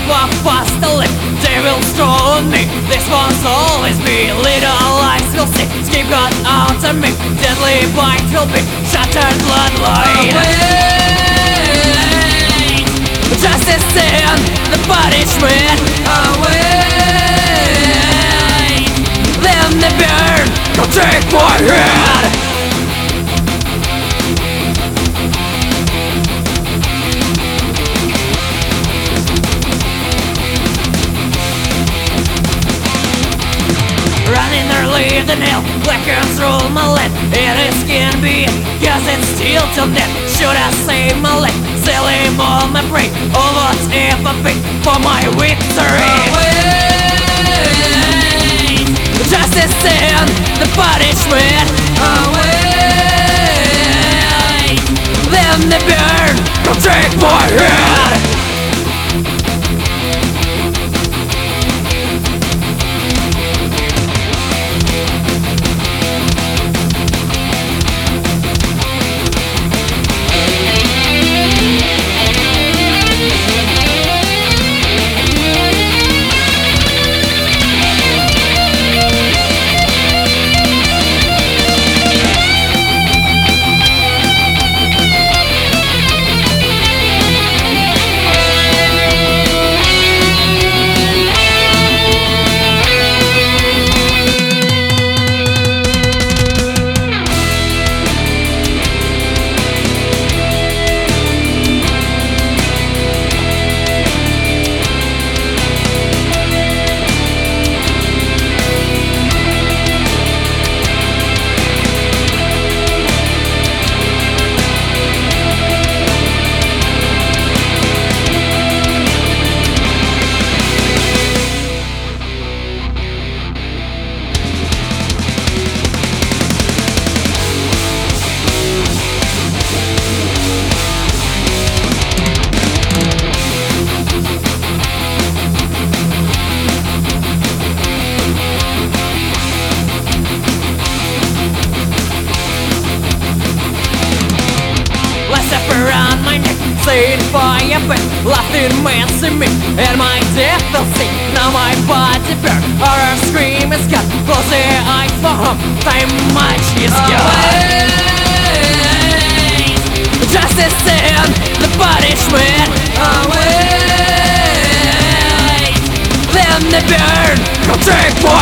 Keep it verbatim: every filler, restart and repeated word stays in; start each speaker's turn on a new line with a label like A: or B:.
A: walk past the lip, they will stroll on me. This one's always be, little lies will see. Scapegoat out of me, deadly bite will be shattered bloodline. Away, justice and the punishment. Away, then the burn, come take my head. Running or leave the nail, blackens roll my lid. It is can be, cause it's still till death. Should I save my leg, sell him all my prey? Or what if I pay for my victory? Away, justice and the punishment. Away, then the burn, come take my head. Around my neck, saying fire but laughing man see me, and my death will see. Now my body burn, horror scream is gone. Close the eyes for home, time much is gone. Justice and the punishment. Away, then the burn, come take more.